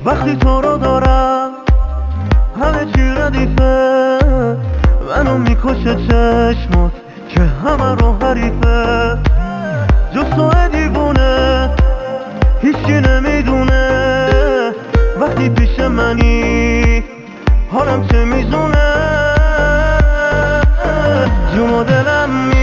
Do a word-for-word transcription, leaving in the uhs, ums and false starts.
وقتی تو رو دارم همه چی ردیفه، منو میکشه چشمات که همه رو حریفه. جز تو دیوونه هیچی نمیدونه، وقتی پیش منی حالم چه میزونه. جون و دلم